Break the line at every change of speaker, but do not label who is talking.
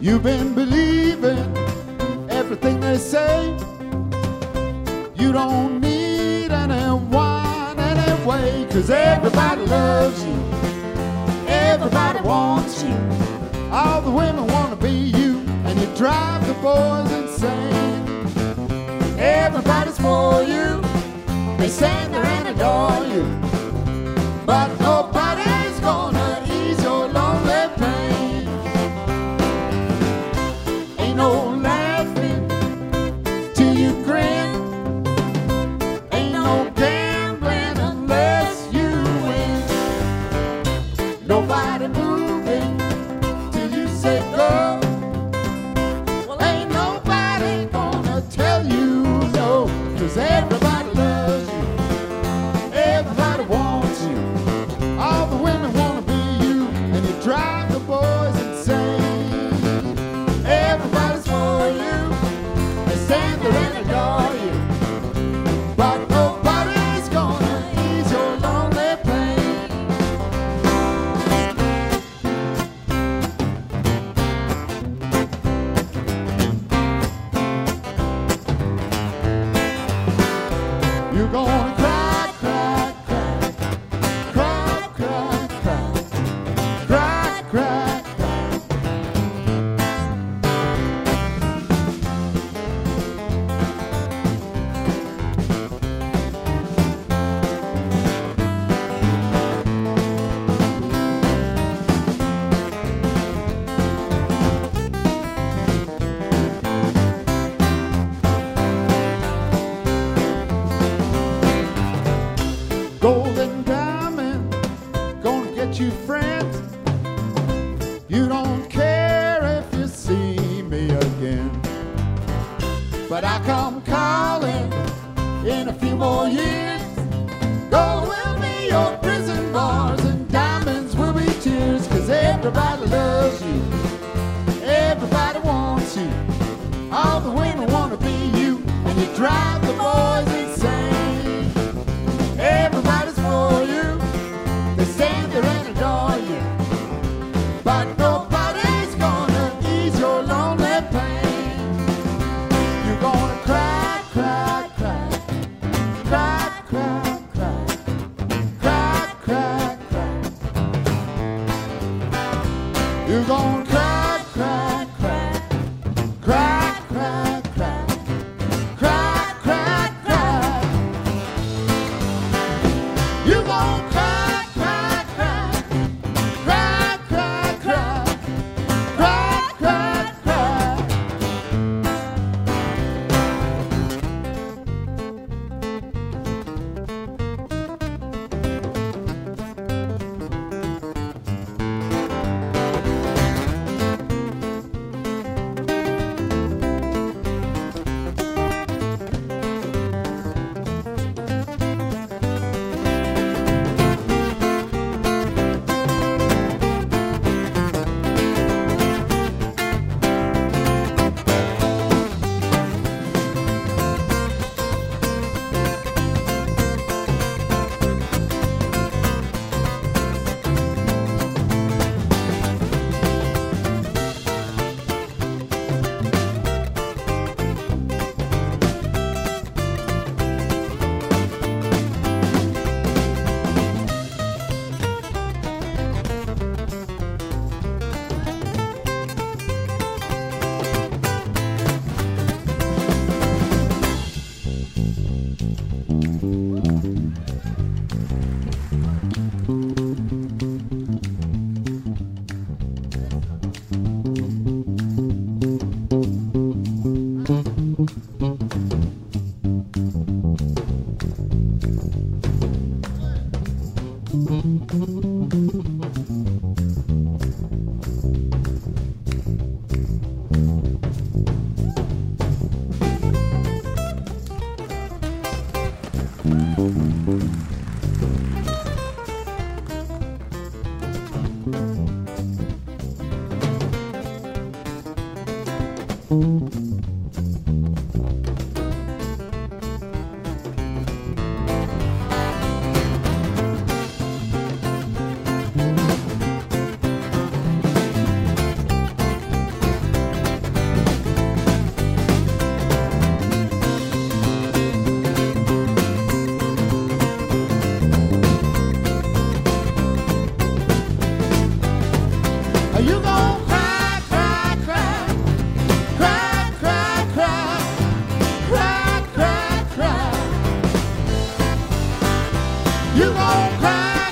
You've been believing everything they say. You don't need anyone anyway, 'cause everybody loves you, everybody wants you. All the women want to be you, and you drive the boys insane. Everybody's for you, they stand there and adore you, but nobody's gonna ease your lonely pain. Ain't no laughing till you grin, ain't no gambling unless you win. Nobody moving till you say go. Well, ain't nobody gonna tell you no, 'cause everybody loves you, everybody wants you. All the women wanna be you, and you drive the boys insane. Everybody's for you, they stand there and adore you, but nobody's gonna ease your lonely pain. You're gonna cry, cry, cry, cry, cry, cry, cry, cry, cry. Gold and diamond, gonna get you friends. You don't care if you see me again, but I come calling in a few more years. Gold will be your prison bars and diamonds will be tears, 'cause everybody loves you, everybody wants you. All the women wanna be you, and you drive the boys insane. Everybody's for you, they stand there and adore you, but nobody's gonna ease your lonely pain. You're gonna cry, cry, cry, cry, cry, cry, cry, cry, cry. You're gonna cry, cry, cry, cry, cry, cry, cry, cry, cry. You gon' cry, cry, cry, cry, cry, cry, cry, cry, cry. You gon' cry